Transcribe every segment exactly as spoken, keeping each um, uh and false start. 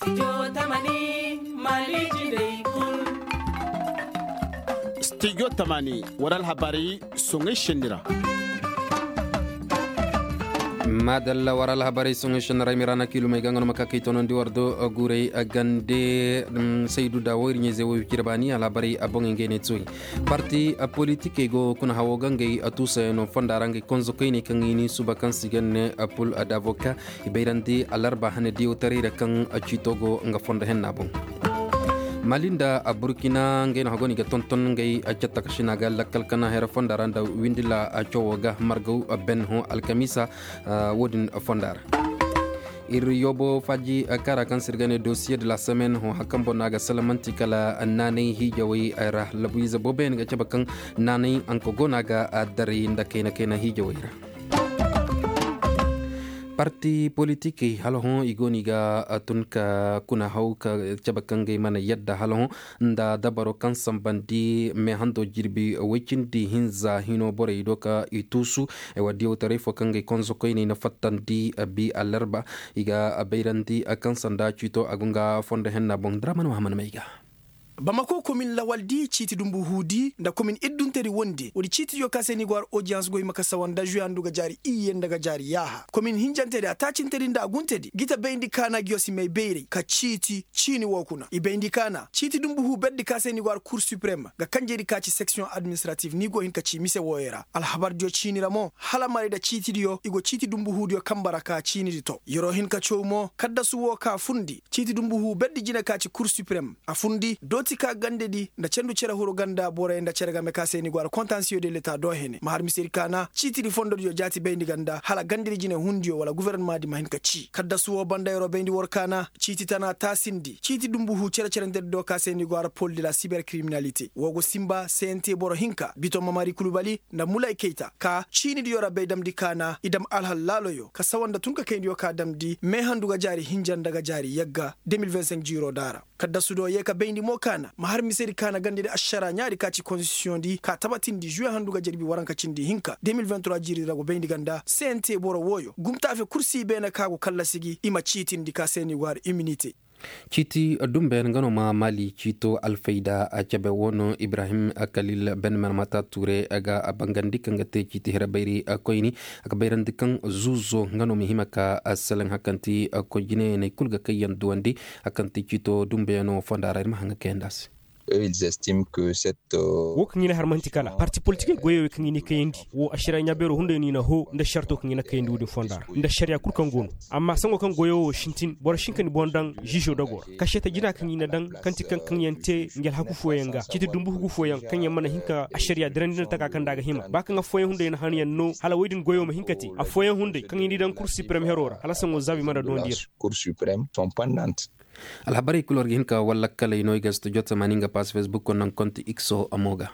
Studio Tamani Mali Jine Kun. Studio Tamani waral habari songe shendira. madalla waral habari songe shendira mirana kilu mai gangano makaki tonon di wardo gurei agande Seydou Dawo nyeze wo kirbani al habari abonge ngene tsui parti politique go kuna hawo gange atusa no fondarange konzo kini kangini subakan sigane apul adavoka ibeirandi alarba hane diu tarira kan achitogo nga fonda hen nabong malinda a burkina ngeno hagoni ga tonton ngay a jatta kashina ga lakkal kana hera fondaranda windila a cowoga margaw ben ho alkamisa wodin fondar ir yobo faji kara kan sirgane dossier de la semaine ho hakambo naga salamanti kala nane hijawi ara labuiza boben ga cabakan nane anko gonaga dari ndakena kena hijawira parti politique halon igoniga tunka kuna hauka cabakange mana yadda halon nda dabaro kan sambandi me hando jirbi wekindi hinza hino bore idoka itusu e wadi otare fo kange konzo koini na fattandi bi alarba iga abeirandi akan sanda chito agunga fonde henna bon drama no hamana meiga Bamako komin lawaldi chiti dumbu hudi nda komin iddunteri wonde wodi chiti yo kaseni gwar audience goy makasa wanda juyandu ga jari iyen daga jari yaha komin hinjanteri atachinteri nda guntedi gita beindi kana gyosi mai beiri ka chiti chini wokuna ibeindi kana chiti dumbu hu beddi kaseni gwar cour supreme ga kanjeri kachi section administrative ni go hin ka chi mise woyera al habar jo chini ramo hala mari da chiti dio igo chiti dumbu hu dio kambara ka chini dito yoro hin ka chowmo kadda suwo ka fundi chiti dumbu hu beddi jina kachi cour supreme afundi doti ka gande di nda cendu cera huro ganda bore nda cera ga mekaseni gwar contentieux de l'état do hene mahar misiri kana chiti di fondo dio jati beindi ganda hala gandiri jine hundio wala gouvernement di mahin ka chi kadda suwo banda yoro beindi workana chiti tana tasindi chiti dumbu hu cera cera nder do kaseni gwar pôle de la cybercriminalité wogo simba C N T boro hinka bito mamari kulubali nda mulay keita ka chini di yora beidam di kana idam alhal laloyo ka sawanda tunka kendi yo ka damdi me handuga jari hinjan daga jari yagga deux mille vingt-cinq jiro dara kadda sudo ye ka beindi mo kana mahar miseri kana gande de ashara nyaari kaci constitution di ka tabatin di juin handuga jarbi waranka cindi hinka deux mille vingt-trois jiri rago beindi ganda C N T boro woyo gumta fe kursi bena kago kalla sigi ima chitin di ka seni war immunité Chiti dumbe ngano ma mali chito alfaida achabe wono Ibrahim Khalil Ben Marmata Touré aga abangandi kangate chiti herabairi akoini akabairandi kan zuzo ngano mihimaka asalang hakanti akojine ne kulga kayan duandi akanti chito dumbe no fondara mahanga kendas eux ils estiment que cette wo kngina harmanti kala parti politique goyo kngini kayndi wo ashira nyabero hunde ni na ho nda sharto kngina kayndi wudi fondar nda sharia kurkan gono amma sango kan goyo shintin bor shinkan bondan jijo dagor kasheta jina kngina dan kanti kan kanyante ngel haku foyenga citi dumbu hugu foyen kanya mana hinka asharia drendina taka kan daga hima baka nga foyen hunde na haniyan no hala wedin goyo ma hinkati a foyen hunde kan yindi dan kursi premier herora hala sango zabi mara dondir cour suprême sont pendantes alhabari kulor hinka wala kala inoy gasto jota maninga pas Facebook konan konti Xo amoga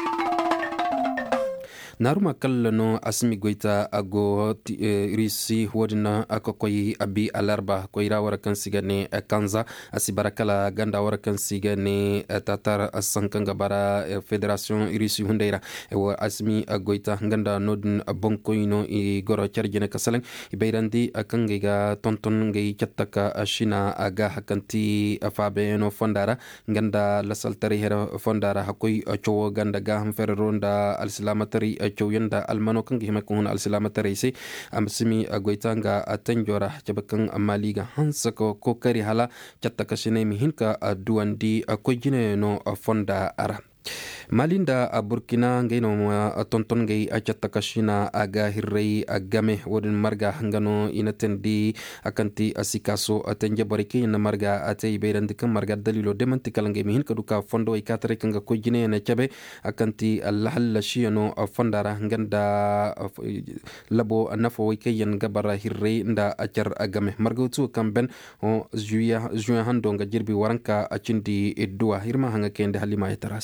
naruma kallano asmi goita ago risi wodina akokoyi abi alarba koira warakan sigane kanza asibarakala ganda warakan sigane tatar sankanga bara federation risi hundeira e asmi goita ganda nodun bonkoino i goro charjene kasalang ibeirandi akangiga tonton ngai chattaka ashina aga hakanti afabe no fondara ganda lasaltari hera fondara hakoy chowo ganda ga ferronda alslamatari chowyanda almano kan gihme kun alsalamata reisi amsimi agoitanga atanjora jabakan amaliga hansako kokari hala chatta kashine mihinka duandi akojine no fonda ara malinda a burkina ngeno ma tonton ngay achatta kashina aga hirrei agame wodin marga hangano inatendi akanti asikaso atanje barike na marga atay beirandi kan marga dalilo demanti kalange mihin kaduka fondo ikatare kanga kojine na chabe akanti allahalla shiyano fondara nganda labo nafo wikeyen gabara hirrei nda achar agame margotu kamben o juya juya hando nga jirbi waranka achindi edwa hirma hanga kende halima yatarasi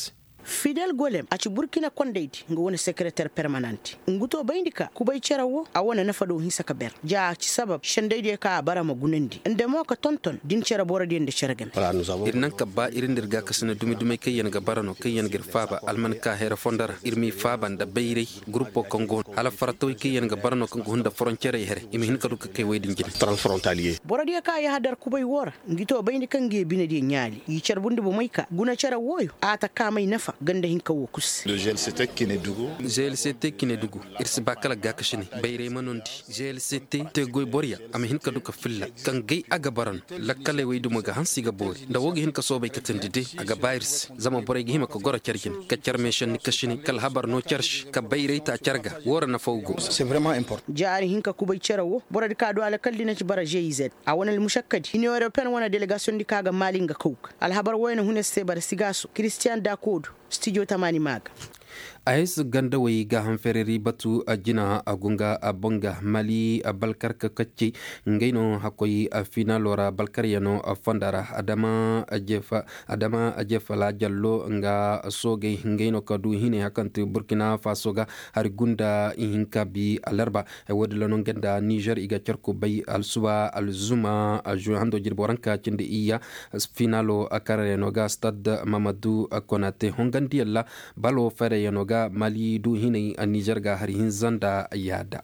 Fidel Golem a ci Burkina Kondeiti nga wani secrétaire permanent nguto bayndika kubay cerawo a wani nafado hin saka ber ja ci sabab shandai ka bara magunandi inda mo ka tonton din cera bora din da ceragam irnan ka ba irin dirga kasana dumi dumi kai yan ga barano kai yan girfaba alman ka hera fondara irmi faban da bayre grupo Congo ala farato kai yan ga barano kan hunda frontiere here imi hin ka duka kai waydin jini transfrontalier bora dia ka ya hadar kubay wora ngito bayndika nge bine di nyaali yi cer bundu bu mai ka guna cera woyo ata ka mai nafa ganda hin ka wokus le G L C T Kinedugu G L C T Kinedugu irsi bakala ga kashini bayre manondi G L C T te goy boria ami hin ka duka filla kan gai aga baran lakkale waydu mo ga hansi ga bori da wogi hin ka sobay ka tandide aga bayrs zama boray hima ko gora cerkin ka cermeshan ni kashini kal habar no cersh ka bayre ta cerga wora na fawgo c'est vraiment important jari hin ka kubay cerawo bora ka do ala kalli na ci bara G I Z a wona mushakkadi union européenne wona délégation di kaga malinga kawk al habar wayna huneste bar sigaso Christian Dakodo studio tamani maga ais ganda wai ga hanfereri batu a jina a gunga a bonga mali a balkar ka kacce ngaino hakoi a finalora balkar yano a fandara adama a jefa adama a jefa la jallo nga soge ngaino kadu hine hakantu burkina faso ga har gunda hinka bi alarba e wodla non ganda niger iga cerko bay al suba al zuma a johando jirboranka cinde iya finalo a kareno ga stade mamadou konate hongandi alla balo fere yano ga mali du hinai a niger ga har hin zanda yada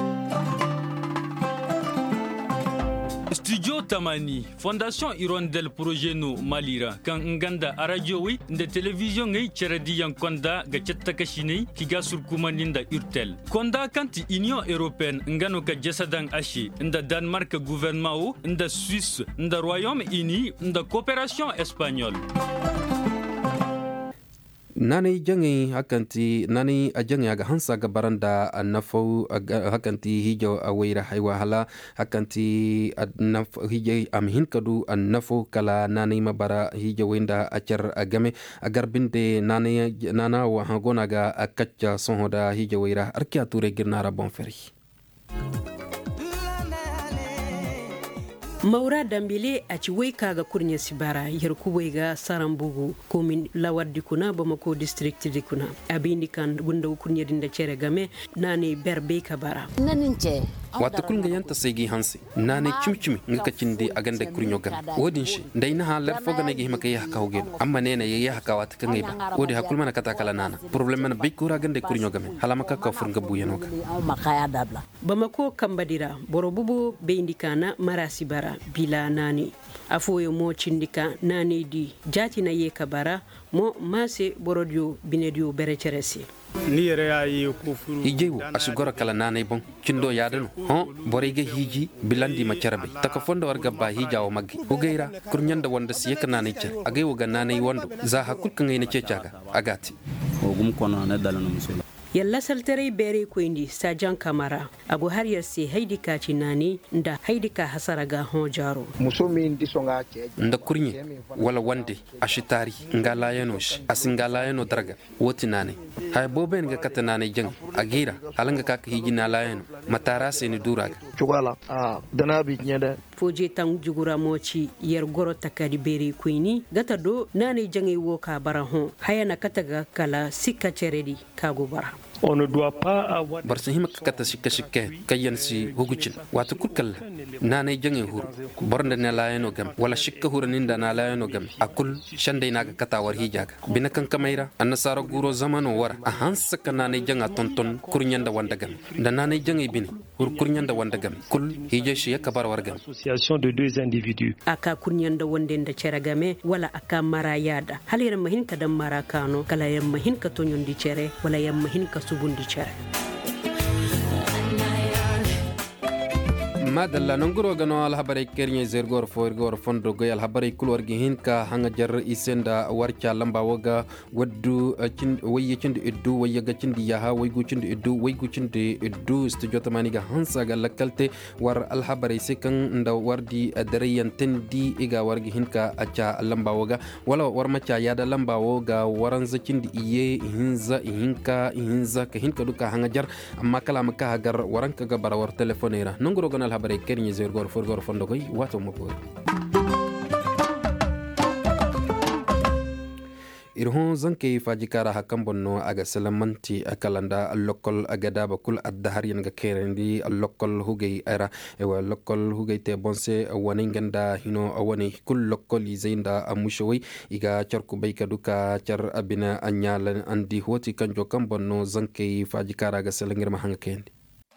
Studio Tamani, Fondation Hirondelle Projet No Malira, kan nganda a radio wi nda television ngai cheradi yang konda ga chetta kashini kiga surkumaninda urtel. Konda kanti Union Européenne ngano ka jasadan ashi nda Danemark gouvernement o nda Suisse nda Royaume-Uni nda coopération espagnole. nani jangi hakanti nani ajangi aga hansa ga baranda nafau hakanti hijo awaira haywa hala hakanti naf hijo am hinkadu nafau kala nani mabara hijo wenda acar agame agar binde nani nana wa hagona ga akacca sonhoda hijo waira arkia ture girnara bonferi Maura Dambile a ci wai kaga kurnya sibara yar kubai ga sarambugu komin lawar dikuna Bamako district dikuna abin dikan gunda kurnya dinda cere game nane berbe kabara nanin ce wata kulga yanta segi hansi nane chimchimi ngaka cinde aganda kurnyo gam wodin shi dai na halar foga ne gihima kai haka hogen amma ne ne yayi haka wata kan ba wodi hakul mana kata kala nana problem mana bai kura ganda kurnyo gam halama ka ka furga buyano ga Bamako kambadira borobubu be indikana marasi bara bila nani afoyo mo cindika nani di jati na ye kabara mo mase borodio binedio berecheresi ni yere yayi ko furu hijewo asugora kala nane bon cindo yadano ho borege hiji bilandi macarabe taka fondo warga ba hijawo maggi ugeira kurnyanda wonda siyeka nane cer agay woga nane wondo za hakul kan ngene cecaga agati o gum kono na dalano musula yalla saltere bere ko indi sajan kamara abu har yarse haidika cinani nda haidika hasaraga ho jaro musomi ndi songa ke nda kurnye wala wande ashitari ngala yanosh asingala yano darga woti nane hay boben ga katanane jang agira halanga kak hijina layano matara seni duraga chugala ah danabi nyeda foje tang jugura moci yer goro takadi bere ko ni gata do nane jangi wo ka baraho hayana kataga kala sikka ceredi kago bara on ne doit pas avoir barsa hima kata shikka shikke kayan si hugucin wato kukal nane jangi hur bornda ne layano gam wala shikka huraninda na layano gam akul shande naga kata war hijaga binakan kamaira annasara guro zamano wara a hansa kanane janga tonton kurnyanda wanda gam da nane jangi bini hur kurnyanda wanda gam kul hije shi yakabar war gam association de deux individus aka kurnyanda wonde nda ceragame wala aka marayada halira mahin kadam marakano kala yam mahin ka tonyondi cere wala yam mahin ka subundi cere madalla nonguro gano al habare kernye zergor forgor fondo go al habare kulor gi hinka hanga jar isenda warcha lamba woga waddu cin waye cin iddu waye ga cin ya ha way gu cin iddu way gu cin iddu studio tamani ga hansa ga lakalte war al habare sekan nda wardi darayan tendi iga wargi hinka acha lamba woga wala war macha ya da lamba woga waran zakin di iye hinza hinka hinza ka hinka duka hanga jar amma kala maka hagar waranka ga barawar telefonera nonguro gano habare kernye zergor forgor fondo goy wato mo irhon zanke fajikara hakan bonno aga salamanti akalanda lokol agada bakul addahar yanga kerendi lokol hugay era ewa lokol hugay te bonse waninganda hino awani kul lokol izainda amushowi iga charku bayka duka char abina anyala andi hoti kanjo kan bonno zanke fajikara aga salangir mahanga kendi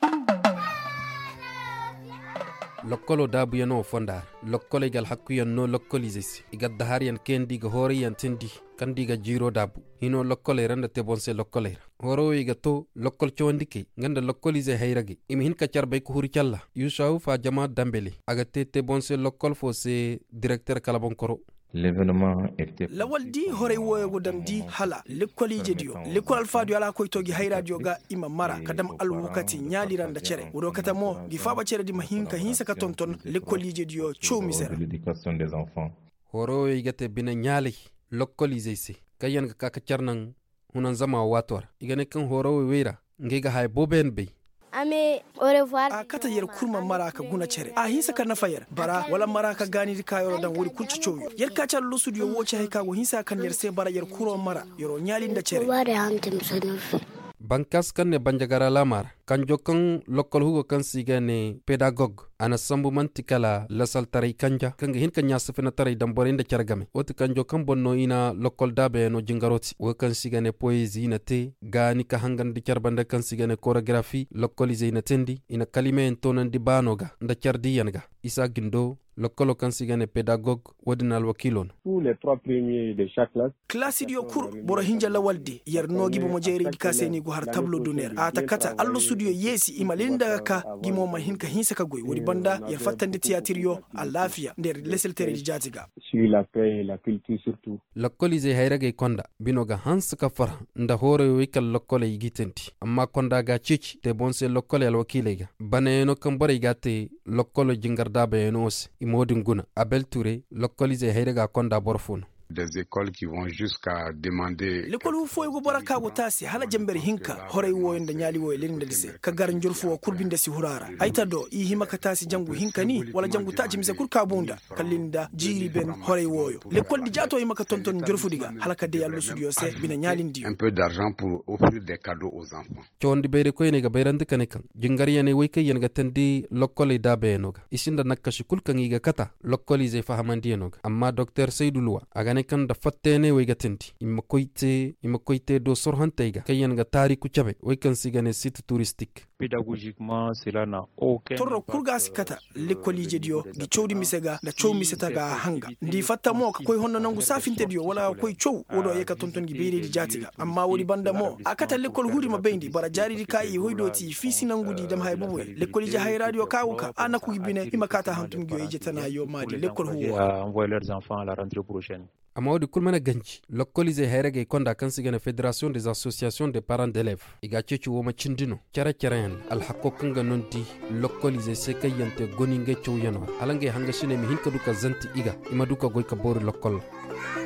lokkolo dabu yano fondar lokkolo gal hakku yanno lokkolizesi igadda har yan kendi ga hori yan tindi kandi ga jiro dabu hino lokkole randa te bonse lokkole horo iga to lokkol chondike nganda lokkolize hayrage imi hin kacar bay ko huri challa yusau fa jama dambele aga te te bonse lokkol fo se directeur kalabon koro l'événement était lawal di hore woyogo dam di hala lekkolije diyo lekkol alfadu ala koy togi hayradio ga ima mara kadam alwukati nyaliranda cere wodo kata mo gi faba cere di mahinka hinsa ka tonton lekkolije diyo chow misera l'éducation des enfants horo igate bina nyali lokkolije se kayan ka ka charnan hunan zama wator igane kan horo wera ngega hay boben be ame au revoir a kata yer kurma maraka guna cere a hinsa kan nafayar bara wala maraka gani di kayo dan wuri kulci choyo yer ka chal studio woche hay kago hinsa kan yer se bara yer kuro mara yoro nyali nda cere ware hamtim sonofi bankas kan ne banjagara lamar kanjo kan lokol hugo kan sigane pedagogue ana sambu mantikala lasal taray kanja kanga hin kan nyasfina taray dambore nda chargame oti kanjo kan bonno ina lokol dabe no jingaroti wo kan sigane poesie na te gani ka hangan di charbanda kan sigane choreography lokolize ina tendi ina kalime en tonan di banoga nda chardi yanga isa gindo lokolo kan sigane pedagogue wadinal wakilon tous les trois premiers de chaque classe classe dio kur boro hinja lawalde yer nogi bo mojeri kaseni go har tableau d'honneur ata kata allo studio yesi imalinda ka gimo ma hinka hinsa ka goy wodi banda yer fatande théâtre yo a lafiya der lesel tere di jatiga sur la paix et la culture surtout lokolize hayrage konda binoga hans ka fara nda hore wikal lokole yigitenti amma konda ga cici te bonse lokole al wakilega bane no kan bore gate lokolo jingarda be no imodin guna Abel Touré lokolize hayrega konda borfun des écoles qui vont jusqu'à demander l'école hu foy go baraka go tasi hala jamber hinka horay woyonda nyali woy linde dise ka gar njurfu kurbinde si hurara ayta do i himaka tasi jangu hinka ni wala jangu taji mise kurka bunda kallinda jiri ben horay woyo l'école di jato himaka tonton njurfu diga halaka de yallo studio se bina nyali ndi un peu d'argent pour offrir des cadeaux aux enfants chondi bere koy ne ga bayrande kanekan jingari yane way kay yanga tandi lokole dabe noga isinda nakashi kulkan iga kata lokolize fahamandi noga amma docteur Seydou Loua agane kan da fattene way gatinti imma koyte imma koyte do sorhantayga kayen ga tariku chabe way kan sigane site touristique pédagogiquement cela n'a aucun torro kurga sikata lekkolije dio di chowdi misega da chow miseta ga hanga ndi fatta mo ka koy honno nangu safinte dio wala koy chow wodo yeka tonton gi beeri di jatiga amma wodi banda mo akata lekkol hudi ma bendi bara jari di kai hoydoti fisi nangudi dam hay bubu lekkolije hay radio kawuka anaku gibine imakata hantum gi yeje tana yo madi lekkol huwa envoyer leurs enfants à la rentrée prochaine amma wodi kulmana ganji lokolize hayrege konda kan sigane fédération des associations des parents d'élèves iga ceci woma cindino cara carayan al hakko kanga nonti lokolize se kayante goninge chow yanor alange hanga shine mi hinka duka zanti iga ima duka goy ka bori lokol